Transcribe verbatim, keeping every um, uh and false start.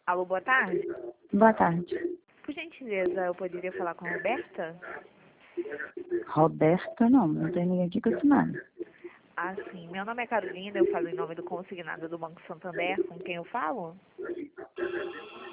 Alô, boa tarde. Boa tarde. Por gentileza, eu poderia falar com a Roberta? Roberta, não, não tem ninguém aqui com esse nome. Ah, sim. Meu nome é Carolina, eu falo em nome do consignado do Banco Santander. Com quem eu falo?